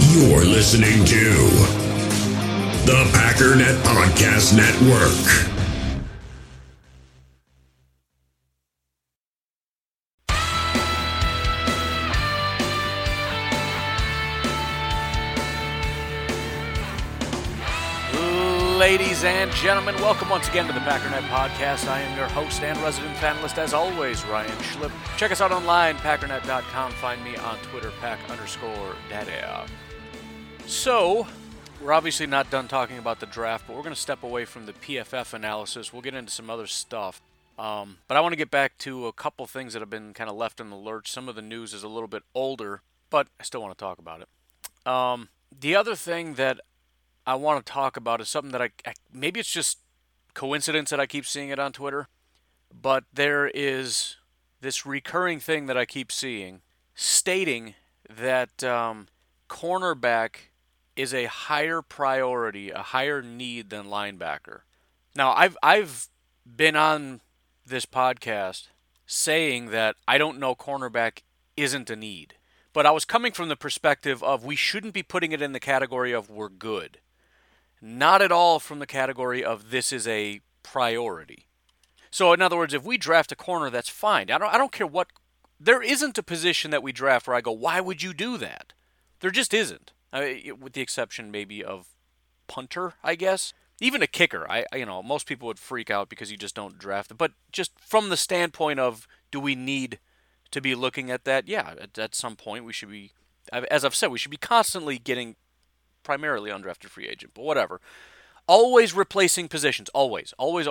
You're listening to the Packernet Podcast Network. Ladies and gentlemen, welcome once again to the Packernet Podcast. I am your host and resident fanalist, as always, Ryan Schlip. Check us out online, packernet.com. Find me on Twitter, pack_daddy. So, we're obviously not done talking about the draft, but we're going to step away from the PFF analysis. We'll get into some other stuff. But I want to get back to a couple things that have been kind of left in the lurch. Some of the news is a little bit older, but I still want to talk about it. The other thing that I want to talk about is something that I maybe it's just coincidence that I keep seeing it on Twitter, but there is this recurring thing that I keep seeing stating that cornerback is a higher priority, a higher need than linebacker. Now, I've been on this podcast saying that I don't know cornerback isn't a need, but I was coming from the perspective of we shouldn't be putting it in the category of we're good. Not at all from the category of this is a priority. So in other words, if we draft a corner, that's fine. I don't care what. There isn't a position that we draft where I go, why would you do that? There just isn't. With the exception maybe of punter, I guess. Even a kicker. Most people would freak out because you just don't draft it. But just from the standpoint of, do we need to be looking at that? Yeah, at some point we should be. As I've said, we should be constantly getting primarily undrafted free agent, but whatever. Always replacing positions. Always.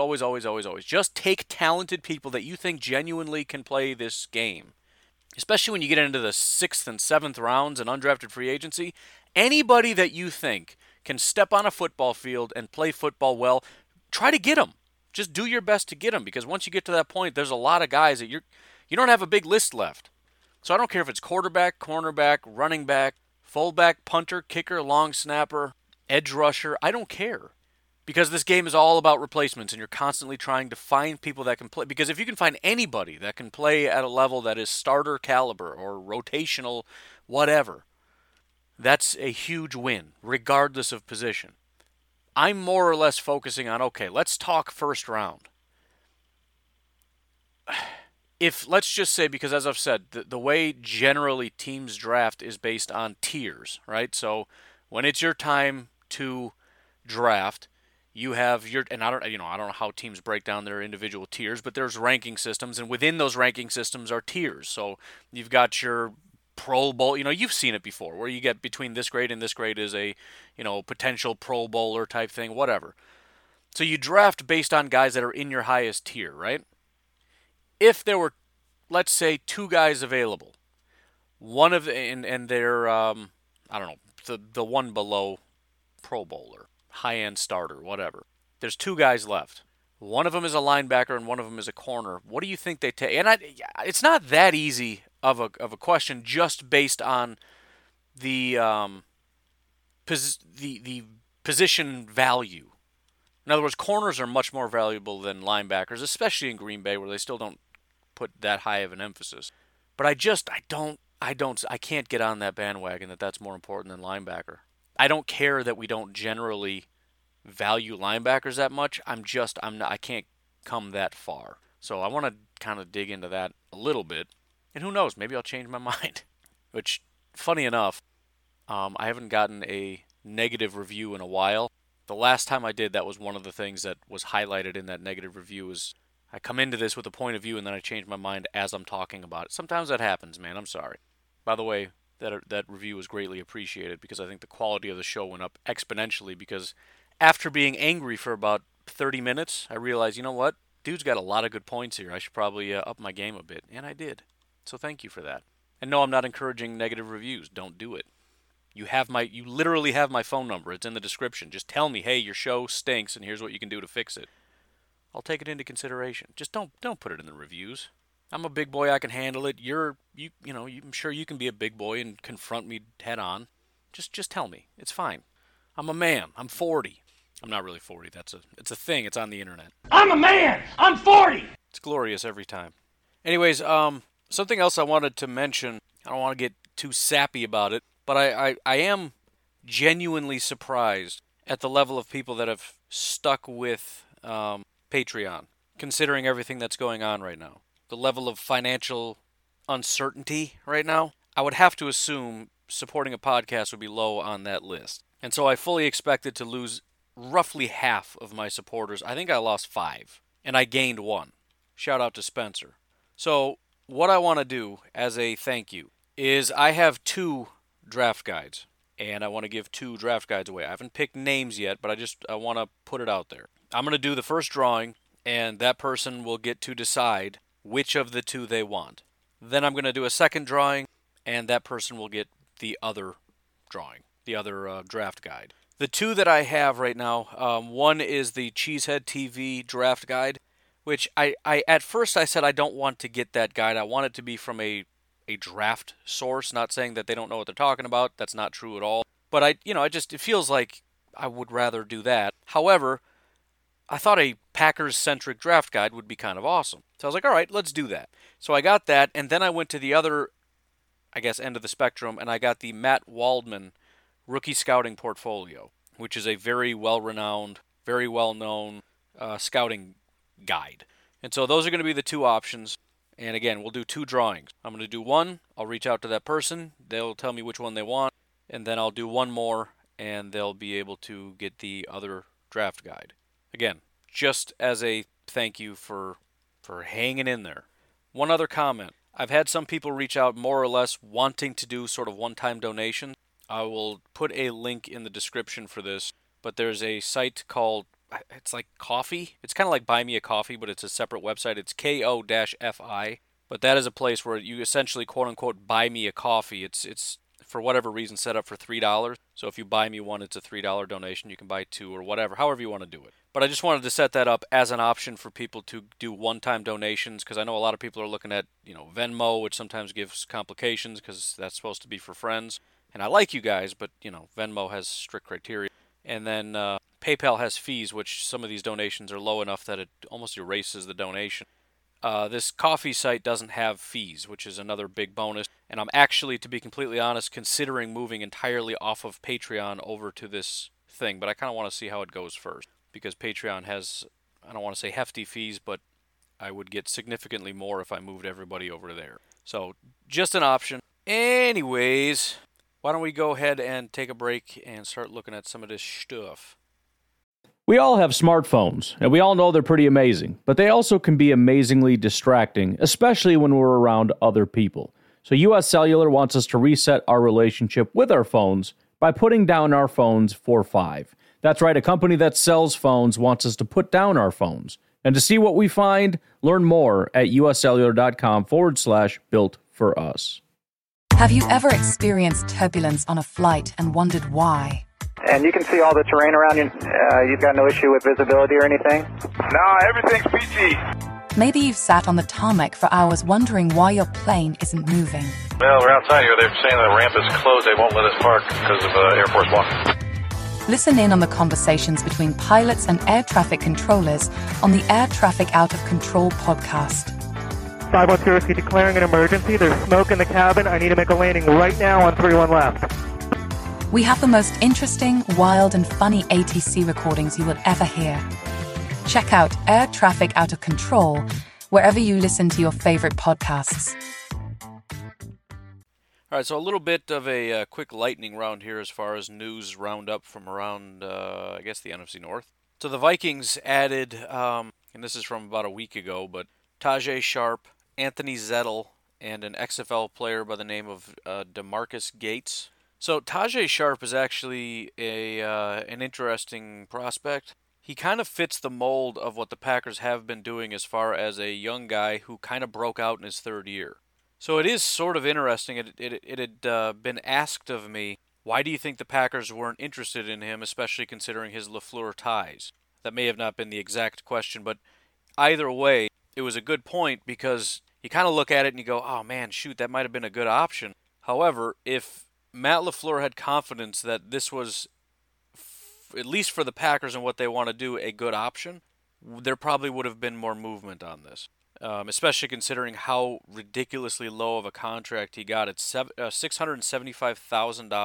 Just take talented people that you think genuinely can play this game. Especially when you get into the 6th and 7th rounds in undrafted free agency. Anybody that you think can step on a football field and play football well, try to get them. Just do your best to get them, because once you get to that point, there's a lot of guys that you don't have a big list left. So I don't care if it's quarterback, cornerback, running back, fullback, punter, kicker, long snapper, edge rusher, I don't care. Because this game is all about replacements, and you're constantly trying to find people that can play. Because if you can find anybody that can play at a level that is starter caliber or rotational whatever, that's a huge win, regardless of position. I'm more or less focusing on, okay, let's talk first round. If, let's just say, because as I've said, the way generally teams draft is based on tiers, right? So when it's your time to draft, you have your, and I don't know how teams break down their individual tiers, but there's ranking systems, and within those ranking systems are tiers. So you've got your Pro Bowl, you've seen it before, where you get between this grade and this grade is a, potential Pro Bowler type thing, whatever. So you draft based on guys that are in your highest tier, right? If there were, let's say, two guys available, one of the, and they're, the one below Pro Bowler, high-end starter, whatever. There's two guys left. One of them is a linebacker and one of them is a corner. What do you think they take? And it's not that easy of a question, just based on the position value. In other words, corners are much more valuable than linebackers, especially in Green Bay, where they still don't put that high of an emphasis. But I can't get on that bandwagon that's more important than linebacker. I don't care that we don't generally value linebackers that much. I can't come that far. So I want to kind of dig into that a little bit. And who knows, maybe I'll change my mind. Which, funny enough, I haven't gotten a negative review in a while. The last time I did, that was one of the things that was highlighted in that negative review is I come into this with a point of view and then I change my mind as I'm talking about it. Sometimes that happens, man. I'm sorry. By the way, that review was greatly appreciated because I think the quality of the show went up exponentially, because after being angry for about 30 minutes, I realized, you know what? Dude's got a lot of good points here. I should probably up my game a bit. And I did. So thank you for that. And no, I'm not encouraging negative reviews. Don't do it. You literally have my phone number. It's in the description. Just tell me, hey, your show stinks and here's what you can do to fix it. I'll take it into consideration. Just don't put it in the reviews. I'm a big boy. I can handle it. I'm sure you can be a big boy and confront me head on. Just tell me. It's fine. I'm a man. I'm 40. I'm not really 40. It's a thing. It's on the internet. I'm a man. I'm 40. It's glorious every time. Anyways, something else I wanted to mention. I don't want to get too sappy about it, but I am genuinely surprised at the level of people that have stuck with Patreon, considering everything that's going on right now. The level of financial uncertainty right now, I would have to assume supporting a podcast would be low on that list. And so I fully expected to lose roughly half of my supporters. I think I lost 5, and I gained 1. Shout out to Spencer. So what I want to do as a thank you is I have 2 draft guides, and I want to give 2 draft guides away. I haven't picked names yet, but I want to put it out there. I'm going to do the first drawing, and that person will get to decide which of the 2 they want. Then I'm going to do a second drawing, and that person will get the other drawing, the other draft guide. The 2 that I have right now, one is the Cheesehead TV draft guide, which I at first I said I don't want to get that guide. I want it to be from a draft source, not saying that they don't know what they're talking about. That's not true at all. But it feels like I would rather do that. However, I thought a Packers-centric draft guide would be kind of awesome. So I was like, all right, let's do that. So I got that, and then I went to the other, I guess, end of the spectrum, and I got the Matt Waldman Rookie Scouting Portfolio, which is a very well-renowned, very well-known scouting guide. And so those are going to be the 2 options. And again, we'll do 2 drawings. I'm going to do one. I'll reach out to that person. They'll tell me which one they want. And then I'll do one more, and they'll be able to get the other draft guide. Again, just as a thank you for hanging in there. One other comment. I've had some people reach out more or less wanting to do sort of one-time donations. I will put a link in the description for this, but there's a site called, it's like Coffee. It's kind of like Buy Me a Coffee, but it's a separate website. It's ko-fi, but that is a place where you essentially, quote-unquote, buy me a coffee. It's for whatever reason, set up for $3. So if you buy me one, it's a $3 donation. You can buy 2 or whatever, however you want to do it. But I just wanted to set that up as an option for people to do one-time donations, because I know a lot of people are looking at, Venmo, which sometimes gives complications because that's supposed to be for friends. And I like you guys, but, Venmo has strict criteria. And then PayPal has fees, which some of these donations are low enough that it almost erases the donation. This coffee site doesn't have fees, which is another big bonus. And I'm actually, to be completely honest, considering moving entirely off of Patreon over to this thing. But I kind of want to see how it goes first, because Patreon has, I don't want to say hefty fees, but I would get significantly more if I moved everybody over there. So just an option. Anyways, why don't we go ahead and take a break and start looking at some of this stuff. We all have smartphones, and we all know they're pretty amazing, but they also can be amazingly distracting, especially when we're around other people. So US Cellular wants us to reset our relationship with our phones by putting down our phones for $5. That's right, a company that sells phones wants us to put down our phones. And to see what we find, learn more at uscellular.com/built-for-us. Have you ever experienced turbulence on a flight and wondered why? And you can see all the terrain around you. You've got no issue with visibility or anything? No, everything's PG. Maybe you've sat on the tarmac for hours wondering why your plane isn't moving. Well, we're outside here. They're saying the ramp is closed. They won't let us park because of Air Force One. Listen in on the conversations between pilots and air traffic controllers on the Air Traffic Out of Control podcast. 510 Whiskey declaring an emergency. There's smoke in the cabin. I need to make a landing right now on 31 left. We have the most interesting, wild, and funny ATC recordings you will ever hear. Check out Air Traffic Out of Control wherever you listen to your favorite podcasts. All right, so a little bit of a quick lightning round here as far as news roundup from around, I guess, the NFC North. So the Vikings added, and this is from about a week ago, but Tajae Sharpe, Anthony Zettel, and an XFL player by the name of DeMarcus Gates. So Tajae Sharpe is actually an interesting prospect. He kind of fits the mold of what the Packers have been doing as far as a young guy who kind of broke out in his third year. So it is sort of interesting. It had been asked of me, why do you think the Packers weren't interested in him, especially considering his LaFleur ties? That may have not been the exact question, but either way, it was a good point because you kind of look at it and you go, oh man, shoot, that might have been a good option. However, if Matt LaFleur had confidence that this was, at least for the Packers and what they want to do, a good option, there probably would have been more movement on this. Especially considering how ridiculously low of a contract he got. It's $675,000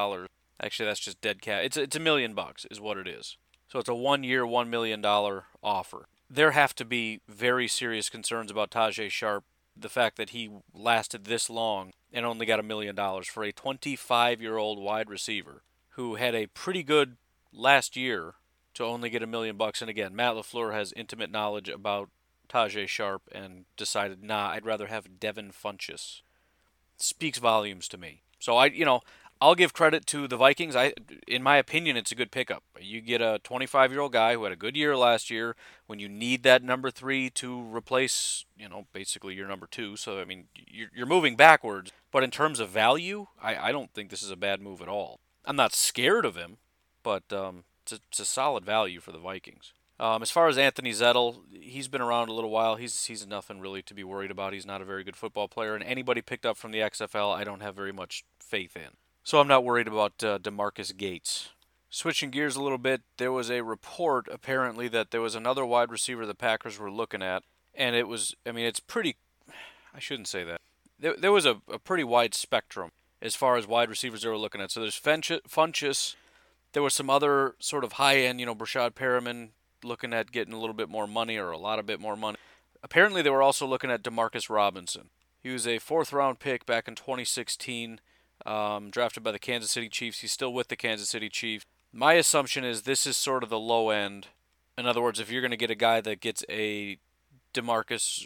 Actually, that's just dead cat. It's $1 million is what it is. So it's a 1-year, $1 million offer. There have to be very serious concerns about Tajae Sharpe, the fact that he lasted this long and only got $1 million for a 25-year-old wide receiver who had a pretty good last year to only get $1 million. And again, Matt LaFleur has intimate knowledge about Tajae Sharpe and decided, I'd rather have Devin Funchess. Speaks volumes to me. So I'll give credit to the Vikings. In my opinion, it's a good pickup. You get a 25-year-old guy who had a good year last year when you need that number 3 to replace, basically your number 2. So, I mean, you're moving backwards. But in terms of value, I don't think this is a bad move at all. I'm not scared of him, but it's a solid value for the Vikings. As far as Anthony Zettel, he's been around a little while. He's nothing really to be worried about. He's not a very good football player. And anybody picked up from the XFL, I don't have very much faith in. So I'm not worried about DeMarcus Gates. Switching gears a little bit, there was a report apparently that there was another wide receiver the Packers were looking at, and it's pretty, I shouldn't say that. There was a pretty wide spectrum as far as wide receivers they were looking at. So there's Funchess, there was some other sort of high-end, Brashad Perriman looking at getting a little bit more money or a lot of bit more money. Apparently they were also looking at Demarcus Robinson. He was a 4th-round pick back in 2016. Drafted by the Kansas City Chiefs. He's still with the Kansas City Chiefs. My assumption is this is sort of the low end. In other words, if you're going to get a guy that gets a Tajae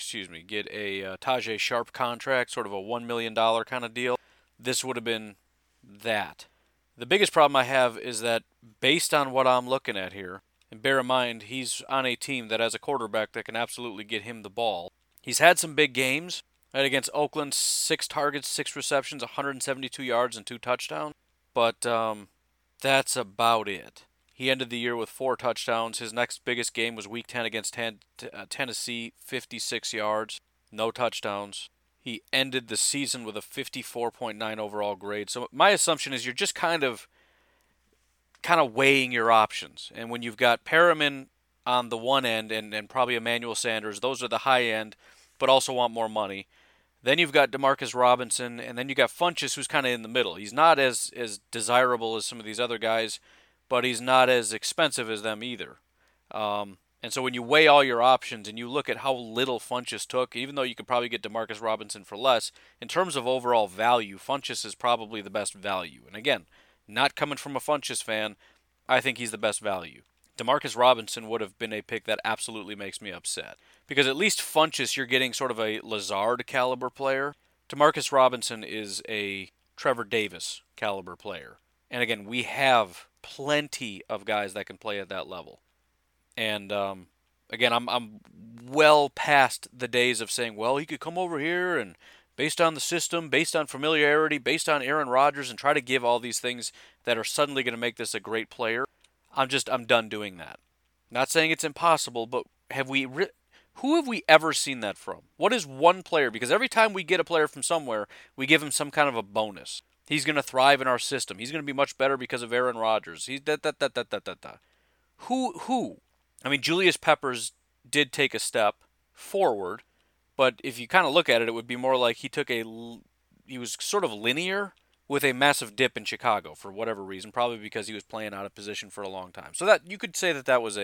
Sharpe contract, sort of a $1 million kind of deal, this would have been that. The biggest problem I have is that based on what I'm looking at here, and bear in mind, he's on a team that has a quarterback that can absolutely get him the ball. He's had some big games. Right, against Oakland, 6 targets, 6 receptions, 172 yards, and 2 touchdowns. But that's about it. He ended the year with 4 touchdowns. His next biggest game was Week 10 against Tennessee, 56 yards, no touchdowns. He ended the season with a 54.9 overall grade. So my assumption is you're just kind of weighing your options. And when you've got Perriman on the one end and probably Emmanuel Sanders, those are the high end, but also want more money. Then you've got Demarcus Robinson, and then you got Funchess, who's kind of in the middle. He's not as desirable as some of these other guys, but he's not as expensive as them either. And so when you weigh all your options and you look at how little Funchess took, even though you could probably get Demarcus Robinson for less, in terms of overall value, Funchess is probably the best value. And again, not coming from a Funchess fan, I think he's the best value. Demarcus Robinson would have been a pick that absolutely makes me upset. Because at least Funchess, you're getting sort of a Lazard caliber player. Demarcus Robinson is a Trevor Davis caliber player. And again, we have plenty of guys that can play at that level. And again, I'm well past the days of saying, well, he could come over here and based on the system, based on familiarity, based on Aaron Rodgers, and try to give all these things that are suddenly going to make this a great player. I'm done doing that. Not saying it's impossible, but who have we ever seen that from? What is one player? Because every time we get a player from somewhere, we give him some kind of a bonus. He's going to thrive in our system. He's going to be much better because of Aaron Rodgers. He's Who? I mean, Julius Peppers did take a step forward, but if you kind of look at it, it would be more like he was sort of linear with a massive dip in Chicago for whatever reason, probably because he was playing out of position for a long time. So that you could say that was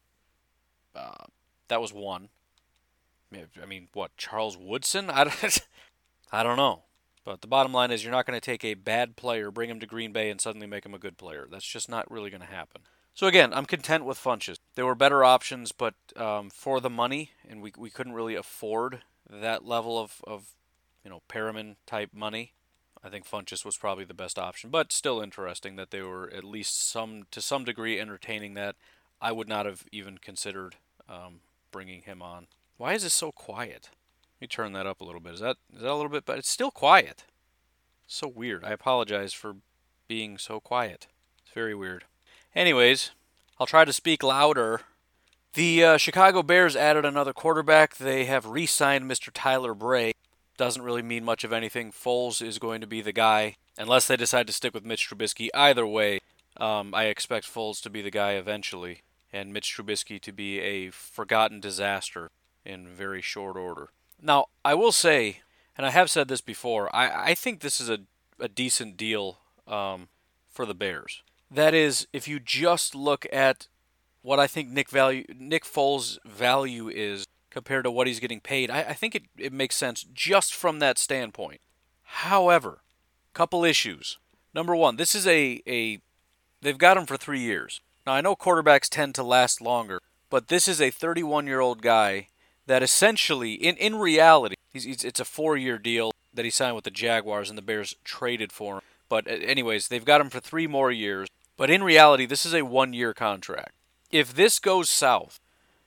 one. I mean, what, Charles Woodson? I don't know. But the bottom line is you're not going to take a bad player, bring him to Green Bay, and suddenly make him a good player. That's just not really going to happen. So again, I'm content with Funchess. There were better options, but for the money, and we couldn't really afford that level of Perriman type money. I think Funchess was probably the best option, but still interesting that they were at least to some degree entertaining that. I would not have even considered bringing him on. Why is this so quiet? Let me turn that up a little bit. Is that a little bit better? It's still quiet. So weird. I apologize for being so quiet. It's very weird. Anyways, I'll try to speak louder. The Chicago Bears added another quarterback. They have re-signed Mr. Tyler Bray. Doesn't really mean much of anything. Foles is going to be the guy, unless they decide to stick with Mitch Trubisky. Either way, I expect Foles to be the guy eventually, and Mitch Trubisky to be a forgotten disaster in very short order. Now, I will say, and I have said this before, I think this is a decent deal for the Bears. That is, if you just look at what I think Nick Foles' value is compared to what he's getting paid, I think it makes sense just from that standpoint. However, couple issues. Number one, this is they've got him for 3 years. Now, I know quarterbacks tend to last longer, but this is a 31-year-old guy that essentially, in reality, it's a 4-year deal that he signed with the Jaguars and the Bears traded for him. But anyways, they've got him for 3 more years. But in reality, this is a 1-year contract. If this goes south,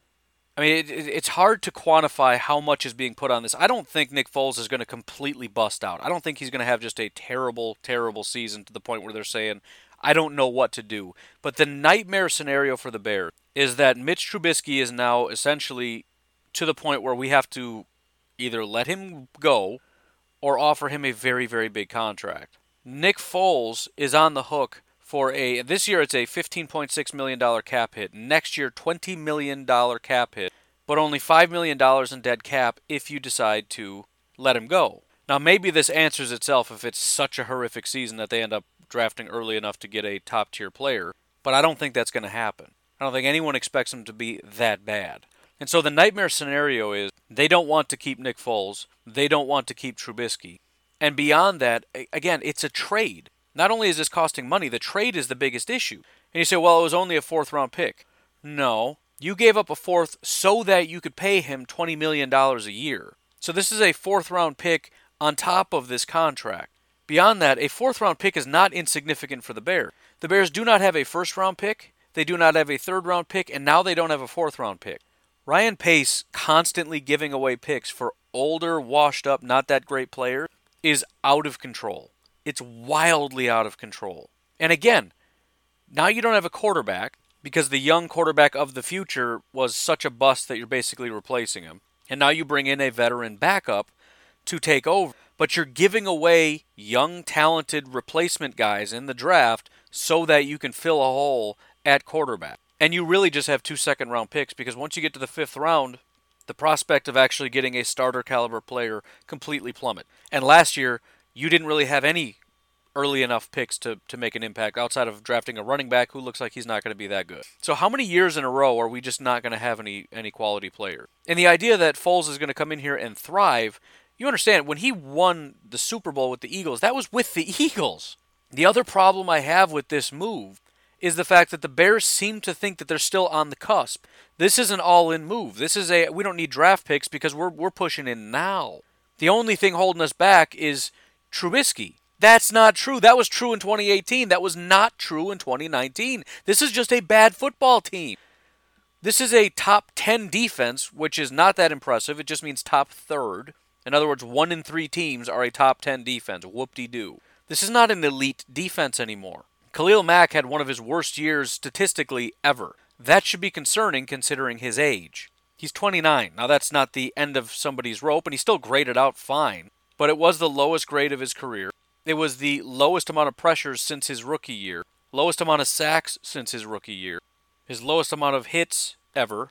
I mean, it's hard to quantify how much is being put on this. I don't think Nick Foles is going to completely bust out. I don't think he's going to have just a terrible, terrible season to the point where they're saying, I don't know what to do. But the nightmare scenario for the Bears is that Mitch Trubisky is now essentially to the point where we have to either let him go or offer him a very, very big contract. Nick Foles is on the hook for this year it's a $15.6 million cap hit. Next year, $20 million cap hit, but only $5 million in dead cap if you decide to let him go. Now, maybe this answers itself if it's such a horrific season that they end up drafting early enough to get a top-tier player, but I don't think that's going to happen. I don't think anyone expects him to be that bad. And so the nightmare scenario is they don't want to keep Nick Foles, they don't want to keep Trubisky. And beyond that, again, it's a trade. Not only is this costing money, the trade is the biggest issue. And you say, well, it was only a 4th-round pick. No, you gave up a 4th so that you could pay him $20 million a year. So this is a 4th-round pick on top of this contract. Beyond that, a 4th-round pick is not insignificant for the Bears. The Bears do not have a 1st-round pick, they do not have a 3rd-round pick, and now they don't have a 4th-round pick. Ryan Pace constantly giving away picks for older, washed-up, not that great players is out of control. It's wildly out of control. And again, now you don't have a quarterback because the young quarterback of the future was such a bust that you're basically replacing him. And now you bring in a veteran backup to take over. But you're giving away young, talented replacement guys in the draft so that you can fill a hole at quarterback. And you really just have 2 second-round picks because once you get to the 5th round, the prospect of actually getting a starter-caliber player completely plummet. And last year, you didn't really have any early enough picks to make an impact outside of drafting a running back who looks like he's not going to be that good. So how many years in a row are we just not going to have any quality player? And the idea that Foles is going to come in here and thrive, you understand, when he won the Super Bowl with the Eagles, that was with the Eagles. The other problem I have with this move is the fact that the Bears seem to think that they're still on the cusp. This is an all-in move. This is we don't need draft picks because we're pushing in now. The only thing holding us back is Trubisky. That's not true. That was true in 2018. That was not true in 2019. This is just a bad football team. This is a top 10 defense, which is not that impressive. It just means top 3rd. In other words, 1 in 3 teams are a top 10 defense. Whoop-de-doo. This is not an elite defense anymore. Khalil Mack had one of his worst years statistically ever. That should be concerning considering his age. He's 29. Now that's not the end of somebody's rope, and he still graded out fine. But it was the lowest grade of his career. It was the lowest amount of pressures since his rookie year. Lowest amount of sacks since his rookie year. His lowest amount of hits ever.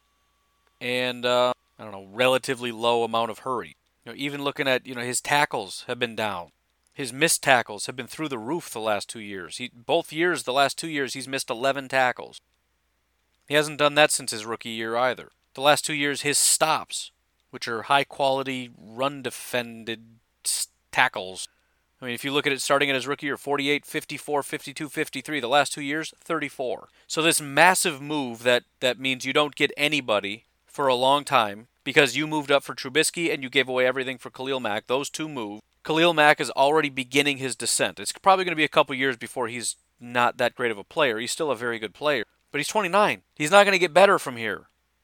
And, relatively low amount of hurry. Even looking at, his tackles have been down. His missed tackles have been through the roof the last 2 years. The last 2 years, he's missed 11 tackles. He hasn't done that since his rookie year either. The last 2 years, his stops, which are high-quality, run-defended tackles. I mean, if you look at it starting at his rookie year, 48, 54, 52, 53. The last 2 years, 34. So this massive move that means you don't get anybody for a long time because you moved up for Trubisky and you gave away everything for Khalil Mack. Those two moves. Khalil Mack is already beginning his descent. It's probably going to be a couple years before he's not that great of a player. He's still a very good player, but he's 29. He's not going to get better from here.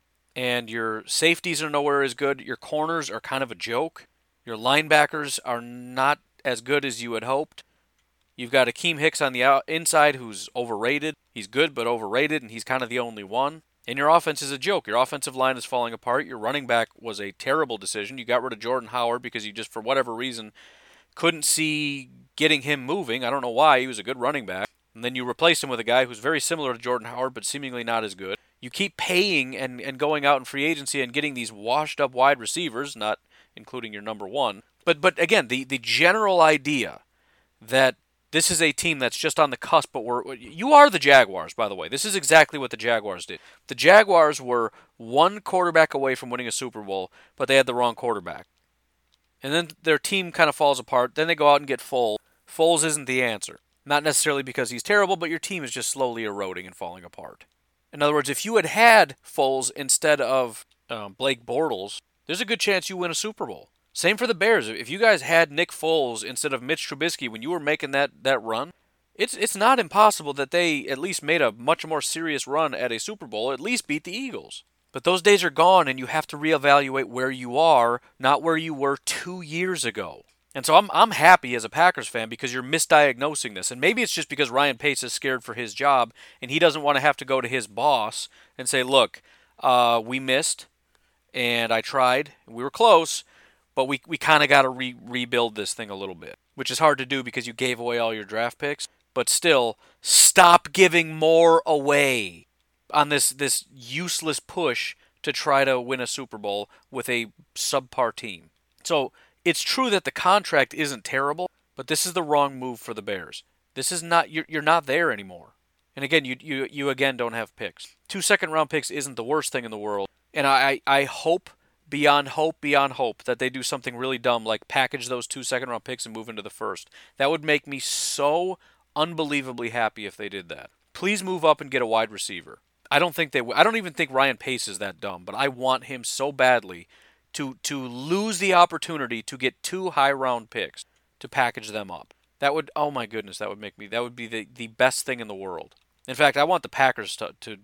And your safeties are nowhere as good. Your corners are kind of a joke. Your linebackers are not as good as you had hoped. You've got Akeem Hicks on the inside who's overrated. He's good but overrated, and he's kind of the only one. And your offense is a joke. Your offensive line is falling apart. Your running back was a terrible decision. You got rid of Jordan Howard because you just, for whatever reason, couldn't see getting him moving. I don't know why. He was a good running back. And then you replaced him with a guy who's very similar to Jordan Howard but seemingly not as good. You keep paying and going out in free agency and getting these washed-up wide receivers, not including your number one. But again, the general idea that This is a team that's just on the cusp, but you are the Jaguars, by the way. This is exactly what the Jaguars did. The Jaguars were one quarterback away from winning a Super Bowl, but they had the wrong quarterback. And then their team kind of falls apart. Then they go out and get Foles. Foles isn't the answer. Not necessarily because he's terrible, but your team is just slowly eroding and falling apart. In other words, if you had Foles instead of Blake Bortles, there's a good chance you win a Super Bowl. Same for the Bears. If you guys had Nick Foles instead of Mitch Trubisky when you were making that run, it's not impossible that they at least made a much more serious run at a Super Bowl, at least beat the Eagles. But those days are gone, and you have to reevaluate where you are, not where you were 2 years ago. And so I'm happy as a Packers fan because you're misdiagnosing this. And maybe it's just because Ryan Pace is scared for his job, and he doesn't want to have to go to his boss and say, look, we missed, and I tried, and we were close, but we kind of got to rebuild this thing a little bit, which is hard to do because you gave away all your draft picks. But still, stop giving more away on this useless push to try to win a Super Bowl with a subpar team. So it's true that the contract isn't terrible, but this is the wrong move for the Bears. This is not you're not there anymore. And again, you again don't have picks. 2 second-round picks isn't the worst thing in the world, and I hope beyond hope that they do something really dumb like package those 2 second-round picks and move into the first. That would make me so unbelievably happy if they did that. Please move up and get a wide receiver. I don't even think Ryan Pace is that dumb, but I want him so badly to lose the opportunity to get 2 high-round picks to package them up. That would, oh my goodness, that would be the best thing in the world. In fact, I want the Packers to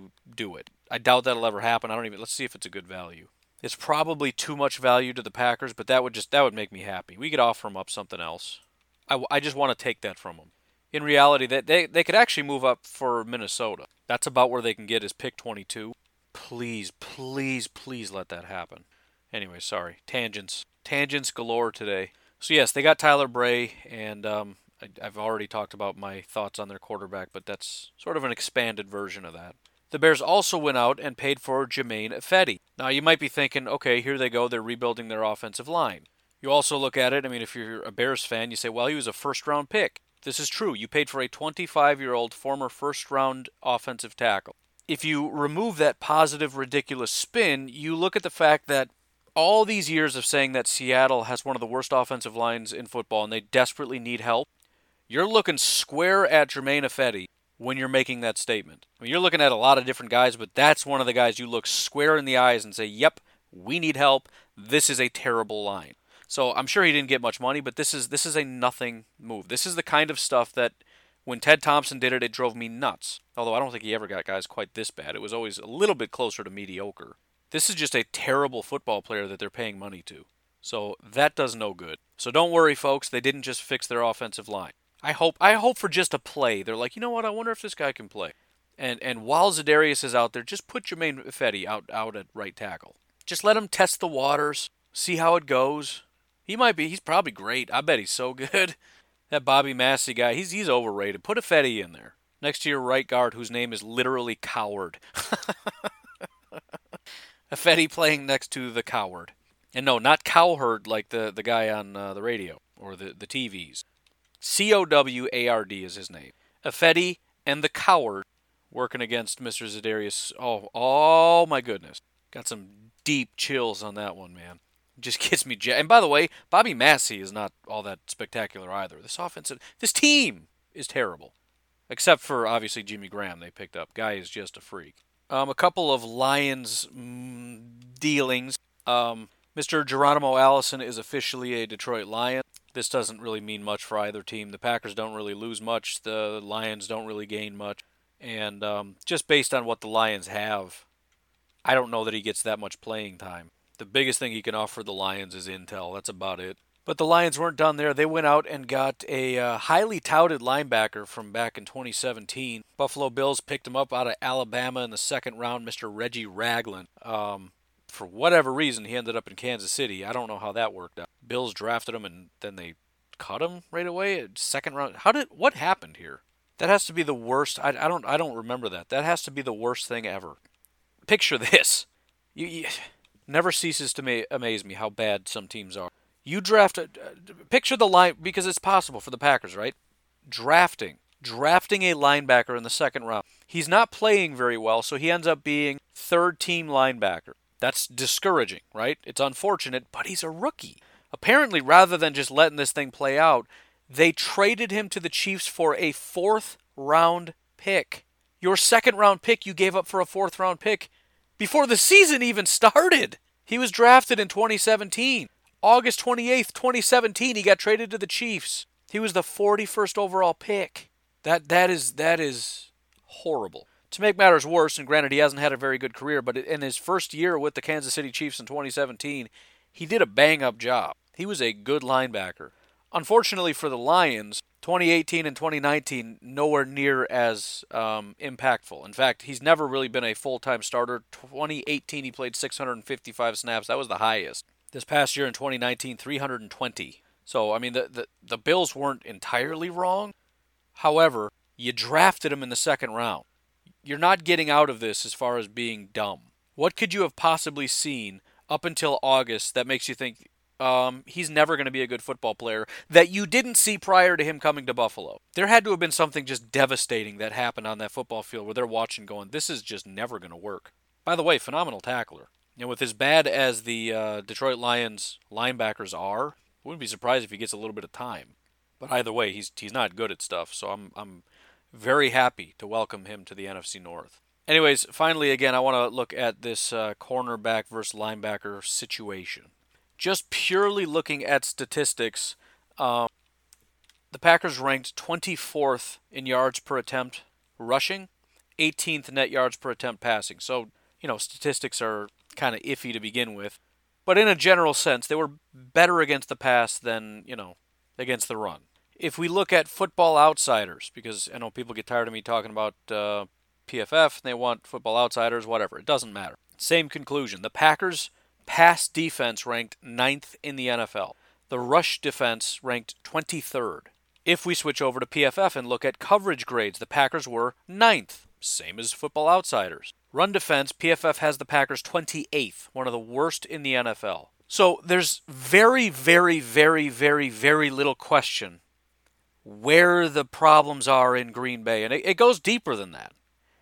do it. I doubt that'll ever happen. Let's see if it's a good value. It's probably too much value to the Packers, but that would make me happy. We could offer them up something else. I just want to take that from them. In reality, they could actually move up for Minnesota. That's about where they can get is pick 22. Please, please, please let that happen. Anyway, sorry. Tangents galore today. So yes, they got Tyler Bray, and I've already talked about my thoughts on their quarterback, but that's sort of an expanded version of that. The Bears also went out and paid for Germain Ifedi. Now, you might be thinking, okay, here they go, they're rebuilding their offensive line. You also look at it, if you're a Bears fan, you say, well, he was a first-round pick. This is true. You paid for a 25-year-old former first-round offensive tackle. If you remove that positive, ridiculous spin, you look at the fact that all these years of saying that Seattle has one of the worst offensive lines in football and they desperately need help, you're looking square at Germain Ifedi when you're making that statement. You're looking at a lot of different guys, but that's one of the guys you look square in the eyes and say, yep, we need help. This is a terrible line. So I'm sure he didn't get much money, but this is a nothing move. This is the kind of stuff that when Ted Thompson did it, it drove me nuts. Although I don't think he ever got guys quite this bad. It was always a little bit closer to mediocre. This is just a terrible football player that they're paying money to. So that does no good. So don't worry, folks. They didn't just fix their offensive line. I hope for just a play. They're like, you know what? I wonder if this guy can play. And while Za'Darius is out there, just put Germain Ifedi out at right tackle. Just let him test the waters, see how it goes. He's probably great. I bet he's so good. That Bobby Massey guy, he's overrated. Put Ifedi in there. Next to your right guard, whose name is literally Coward. Ifedi playing next to the Coward. And no, not Cowherd like the guy on the radio or the TVs. Coward is his name. Ifedi and the Coward working against Mr. Za'Darius. Oh my goodness. Got some deep chills on that one, man. Just gets me and by the way, Bobby Massey is not all that spectacular either. This team is terrible. Except for, obviously, Jimmy Graham they picked up. Guy is just a freak. A couple of Lions dealings. Mr. Geronimo Allison is officially a Detroit Lion. This doesn't really mean much for either team. The Packers don't really lose much. The Lions don't really gain much. And just based on what the Lions have, I don't know that he gets that much playing time. The biggest thing he can offer the Lions is intel. That's about it. But the Lions weren't done there. They went out and got a highly touted linebacker from back in 2017. Buffalo Bills picked him up out of Alabama in the second round, Mr. Reggie Ragland. For whatever reason, he ended up in Kansas City. I don't know how that worked out. Bills drafted him and then they cut him right away. Second round. What happened here? That has to be the worst. I don't remember that. That has to be the worst thing ever. Picture this. You never ceases to amaze me how bad some teams are. You draft picture the line, because it's possible for the Packers, right? drafting a linebacker in the second round. He's not playing very well, so he ends up being third-team linebacker. That's discouraging, right? It's unfortunate, but he's a rookie. Apparently, rather than just letting this thing play out, they traded him to the Chiefs for a fourth-round pick. Your second-round pick you gave up for a fourth-round pick before the season even started. He was drafted in 2017. August 28th, 2017, he got traded to the Chiefs. He was the 41st overall pick. That is horrible. To make matters worse, and granted he hasn't had a very good career, but in his first year with the Kansas City Chiefs in 2017, he did a bang-up job. He was a good linebacker. Unfortunately for the Lions, 2018 and 2019, nowhere near as impactful. In fact, he's never really been a full-time starter. 2018, he played 655 snaps. That was the highest. This past year in 2019, 320. So, I mean, the Bills weren't entirely wrong. However, you drafted him in the second round. You're not getting out of this as far as being dumb. What could you have possibly seen up until August that makes you think he's never going to be a good football player that you didn't see prior to him coming to Buffalo? There had to have been something just devastating that happened on that football field where they're watching going, this is just never going to work. By the way, phenomenal tackler. You know, with as bad as the Detroit Lions linebackers are, I wouldn't be surprised if he gets a little bit of time. But either way, he's not good at stuff, so I'm very happy to welcome him to the NFC North. Anyways, finally, again, I want to look at this cornerback versus linebacker situation. Just purely looking at statistics, the Packers ranked 24th in yards per attempt rushing, 18th net yards per attempt passing. So, you know, statistics are kind of iffy to begin with. But in a general sense, they were better against the pass than, you know, against the run. If we look at Football Outsiders, because I know people get tired of me talking about PFF, and they want Football Outsiders, whatever. It doesn't matter. Same conclusion. The Packers' pass defense ranked 9th in the NFL. The rush defense ranked 23rd. If we switch over to PFF and look at coverage grades, the Packers were 9th. Same as Football Outsiders. Run defense, PFF has the Packers 28th, one of the worst in the NFL. So there's very, very, very, very, very little question where the problems are in Green Bay. And it goes deeper than that.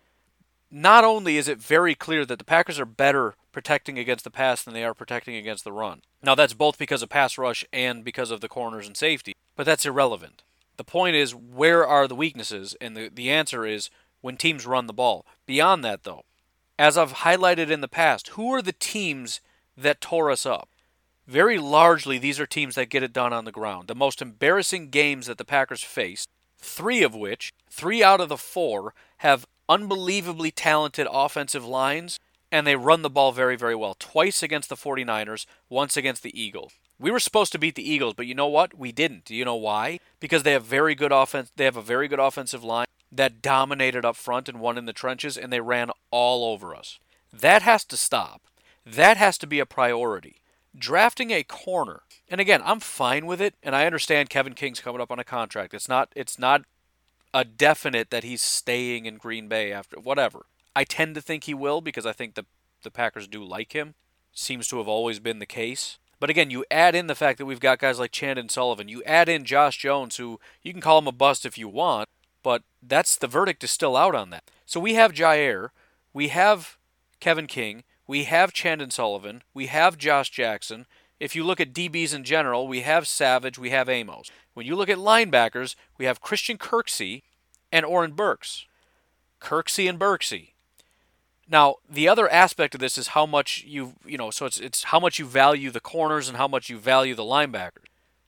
Not only is it very clear that the Packers are better protecting against the pass than they are protecting against the run. Now that's both because of pass rush and because of the corners and safety, but that's irrelevant. The point is, where are the weaknesses? And the answer is when teams run the ball. Beyond that, though, as I've highlighted in the past, who are the teams that tore us up? Very largely, these are teams that get it done on the ground. The most embarrassing games that the Packers faced, 3 out of the 4, have unbelievably talented offensive lines, and they run the ball very, very well. Twice against the 49ers, once against the Eagles. We were supposed to beat the Eagles, but you know what? We didn't. Do you know why? Because they have very good offense. They have a very good offensive line that dominated up front and won in the trenches, and they ran all over us. That has to stop. That has to be a priority. Drafting a corner, and again, I'm fine with it, and I understand Kevin King's coming up on a contract. It's not a definite that he's staying in Green Bay after whatever. I tend to think he will because I think the Packers do like him. Seems to have always been the case. But again, you add in the fact that we've got guys like Chandon Sullivan. You add in Josh Jones, who you can call him a bust if you want, but that's the verdict is still out on that. So we have Jair, we have Kevin King, we have Chandon Sullivan, we have Josh Jackson. If you look at DBs in general, we have Savage, we have Amos. When you look at linebackers, we have Christian Kirksey and Oren Burks. Kirksey and Burksey. Now, the other aspect of this is how much it's how much you value the corners and how much you value the linebackers.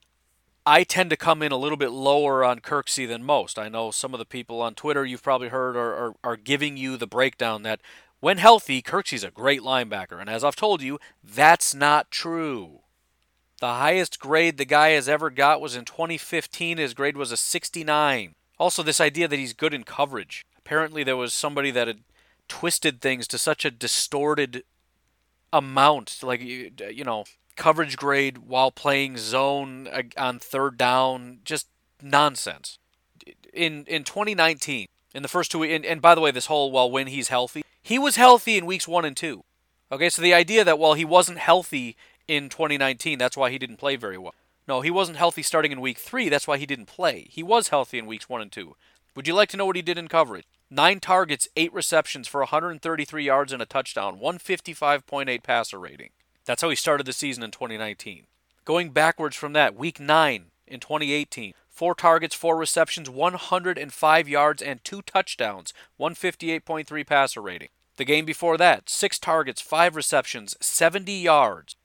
I tend to come in a little bit lower on Kirksey than most. I know some of the people on Twitter you've probably heard are giving you the breakdown that when healthy, Kirksey's a great linebacker. And as I've told you, that's not true. The highest grade the guy has ever got was in 2015. His grade was a 69. Also, this idea that he's good in coverage. Apparently there was somebody that had twisted things to such a distorted amount, like, coverage grade while playing zone on third down, just nonsense. In 2019, in the first 2 weeks, and by the way, this whole, when he's healthy, he was healthy in weeks 1 and 2. Okay, so the idea that, he wasn't healthy in 2019, that's why he didn't play very well. No, he wasn't healthy starting in week 3. That's why he didn't play. He was healthy in weeks 1 and 2. Would you like to know what he did in coverage? 9 targets, 8 receptions for 133 yards and a touchdown, 155.8 passer rating. That's how he started the season in 2019. Going backwards from that, week 9 in 2018, 4 targets, 4 receptions, 105 yards and 2 touchdowns, 158.3 passer rating. The game before that, 6 targets, 5 receptions, 70 yards,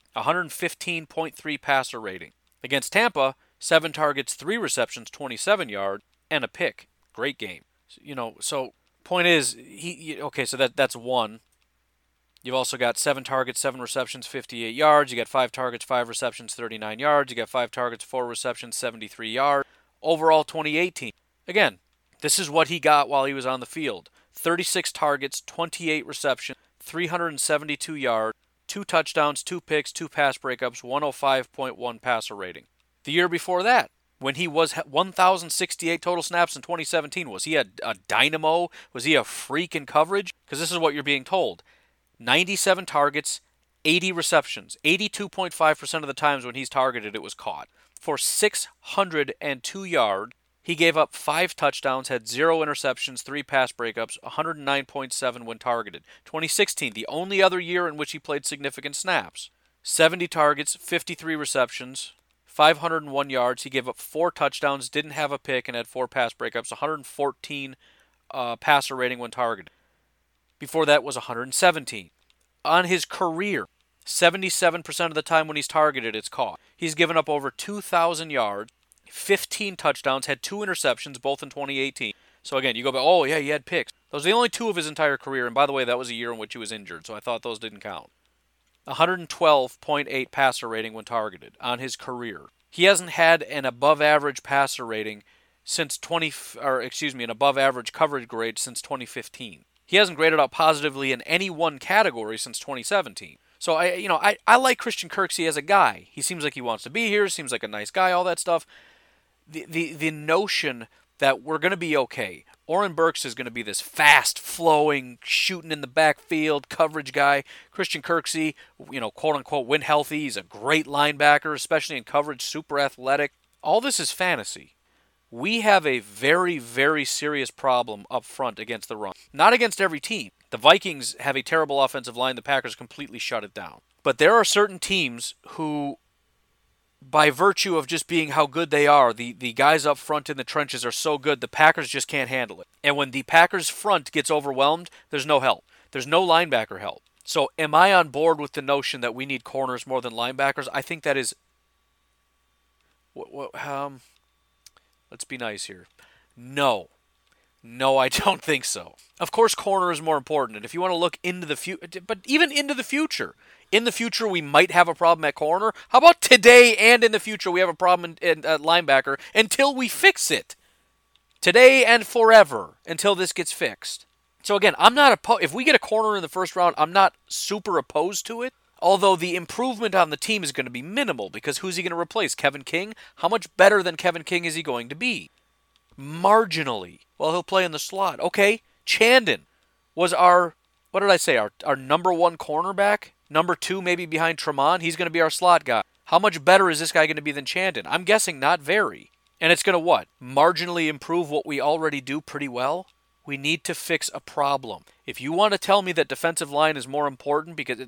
115.3 passer rating. Against Tampa, 7 targets, 3 receptions, 27 yards, and a pick. Great game. So point is, so that's 1. You've also got 7 targets, 7 receptions, 58 yards. You got 5 targets, 5 receptions, 39 yards. You got 5 targets, 4 receptions, 73 yards. Overall, 2018. Again, this is what he got while he was on the field. 36 targets, 28 receptions, 372 yards, 2 touchdowns, 2 picks, 2 pass breakups, 105.1 passer rating. The year before that, when he was 1,068 total snaps in 2017, was he a dynamo? Was he a freak in coverage? Because this is what you're being told. 97 targets, 80 receptions. 82.5% of the times when he's targeted, it was caught. For 602 yards, he gave up 5 touchdowns, had 0 interceptions, 3 pass breakups, 109.7 when targeted. 2016, the only other year in which he played significant snaps. 70 targets, 53 receptions, 501 yards. He gave up 4 touchdowns, didn't have a pick, and had 4 pass breakups, 114 passer rating when targeted. Before that was 117. On his career, 77% of the time when he's targeted, it's caught. He's given up over 2,000 yards, 15 touchdowns, had 2 interceptions, both in 2018. So again, you go back, oh yeah, he had picks. Those are the only 2 of his entire career, and by the way, that was a year in which he was injured, so I thought those didn't count. 112.8 passer rating when targeted on his career. He hasn't had an above-average passer rating since an above-average coverage grade since 2015. He hasn't graded out positively in any one category since 2017. So I like Christian Kirksey as a guy. He seems like he wants to be here, seems like a nice guy, all that stuff. The notion that we're going to be okay. Oren Burks is going to be this fast-flowing, shooting in the backfield coverage guy. Christian Kirksey, quote-unquote, when healthy, he's a great linebacker, especially in coverage, super athletic. All this is fantasy. We have a very, very serious problem up front against the run. Not against every team. The Vikings have a terrible offensive line. The Packers completely shut it down. But there are certain teams who, by virtue of just being how good they are, the guys up front in the trenches are so good, the Packers just can't handle it. And when the Packers front gets overwhelmed, there's no help. There's no linebacker help. So am I on board with the notion that we need corners more than linebackers? I think that is... Let's be nice here. No, I don't think so. Of course, corner is more important. And if you want to look into the future, but even into the future, in the future we might have a problem at corner. How about today and in the future we have a problem at linebacker until we fix it? Today and forever until this gets fixed. So again, I'm not if we get a corner in the first round, I'm not super opposed to it. Although the improvement on the team is going to be minimal, because who's he going to replace? Kevin King? How much better than Kevin King is he going to be? Marginally. Well, he'll play in the slot. Okay, Chandon was our number 1 cornerback? Number 2 maybe behind Tremont? He's going to be our slot guy. How much better is this guy going to be than Chandon? I'm guessing not very. And it's going to what? Marginally improve what we already do pretty well? We need to fix a problem. If you want to tell me that defensive line is more important, because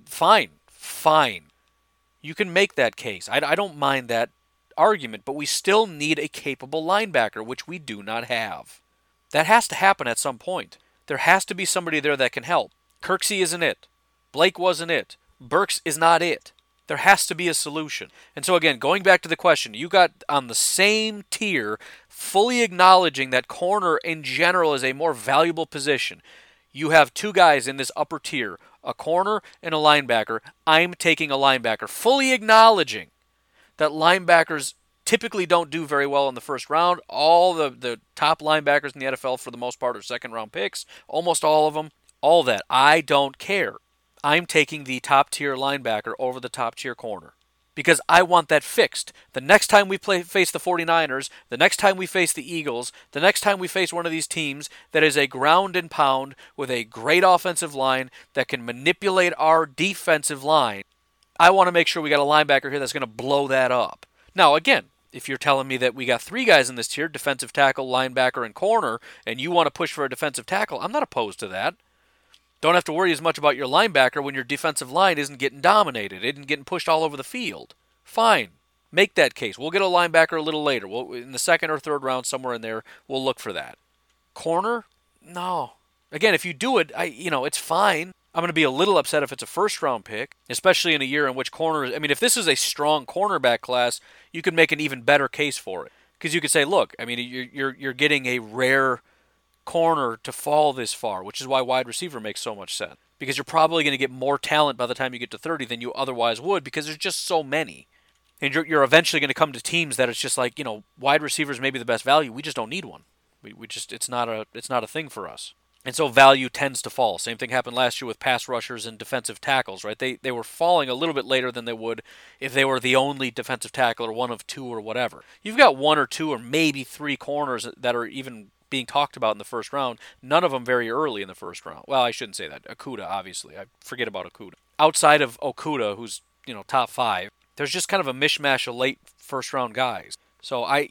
fine. You can make that case. I don't mind that argument, but we still need a capable linebacker, which we do not have. That has to happen at some point. There has to be somebody there that can help. Kirksey isn't it. Blake wasn't it. Burks is not it. There has to be a solution. And so again, going back to the question, you got on the same tier, fully acknowledging that corner in general is a more valuable position. You have 2 guys in this upper tier, a corner and a linebacker. I'm taking a linebacker, fully acknowledging that linebackers typically don't do very well in the first round. All the top linebackers in the NFL, for the most part, are second-round picks. Almost all of them. All that. I don't care. I'm taking the top-tier linebacker over the top-tier corner, because I want that fixed. The next time we face the 49ers, the next time we face the Eagles, the next time we face one of these teams that is a ground and pound with a great offensive line that can manipulate our defensive line, I want to make sure we got a linebacker here that's going to blow that up. Now, again, if you're telling me that we got 3 guys in this tier, defensive tackle, linebacker, and corner, and you want to push for a defensive tackle, I'm not opposed to that. Don't have to worry as much about your linebacker when your defensive line isn't getting dominated, isn't getting pushed all over the field. Fine. Make that case. We'll get a linebacker a little later. In the 2nd or 3rd round, somewhere in there, we'll look for that. Corner? No. Again, if you do it, it's fine. I'm going to be a little upset if it's a first-round pick, especially in a year in which corners... I mean, if this is a strong cornerback class, you could make an even better case for it. Because you could say, look, I mean, you're getting a rare corner to fall this far, which is why wide receiver makes so much sense. Because you're probably going to get more talent by the time you get to 30 than you otherwise would, because there's just so many. And you're eventually going to come to teams that it's just like, wide receivers may be the best value. We just don't need one. We just it's not a thing for us. And so value tends to fall. Same thing happened last year with pass rushers and defensive tackles, right? They were falling a little bit later than they would if they were the only defensive tackle or one of 2 or whatever. You've got 1 or 2 or maybe 3 corners that are even being talked about in the first round. None of them very early in the first round. Well, I shouldn't say that. Okudah, obviously. I forget about Okudah. Outside of Okudah, who's, top 5, there's just kind of a mishmash of late first-round guys. So I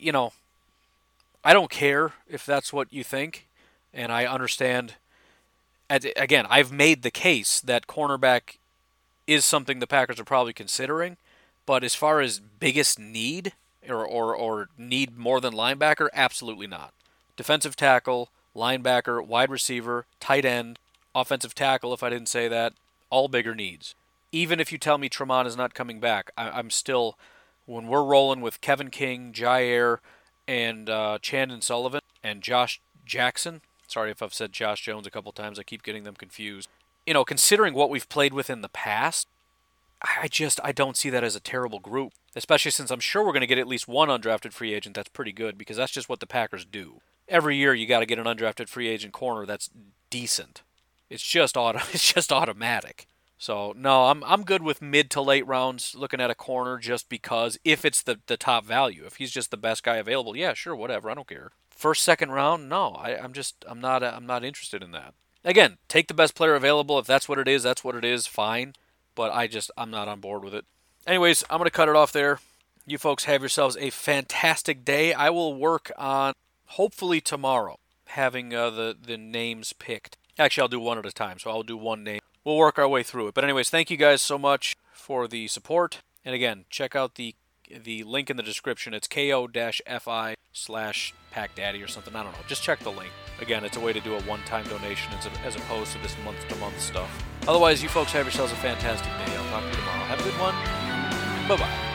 don't care if that's what you think, and I understand. Again, I've made the case that cornerback is something the Packers are probably considering, but as far as biggest need or need more than linebacker, absolutely not. Defensive tackle, linebacker, wide receiver, tight end, offensive tackle, if I didn't say that, all bigger needs. Even if you tell me Tremont is not coming back, I'm still, when we're rolling with Kevin King, Jair, and Chandon Sullivan, and Josh Jackson, sorry if I've said Josh Jones a couple times, I keep getting them confused. Considering what we've played with in the past, I don't see that as a terrible group, especially since I'm sure we're going to get at least one undrafted free agent that's pretty good, because that's just what the Packers do. Every year you got to get an undrafted free agent corner that's decent. It's just automatic. So, no, I'm good with mid to late rounds looking at a corner just because if it's the top value. If he's just the best guy available, yeah, sure, whatever, I don't care. First, second round, no, I'm not interested in that. Again, take the best player available. If that's what it is, fine. But I'm not on board with it. Anyways, I'm going to cut it off there. You folks have yourselves a fantastic day. I will work on, hopefully tomorrow, having the names picked. Actually, I'll do one at a time, so I'll do one name. We'll work our way through it. But anyways, thank you guys so much for the support. And again, check out the link in the description. It's ko-fi/PackDaddy or something. I don't know. Just check the link. Again, it's a way to do a one-time donation as opposed to this month-to-month stuff. Otherwise, you folks have yourselves a fantastic day. I'll talk to you tomorrow. Have a good one. Bye-bye.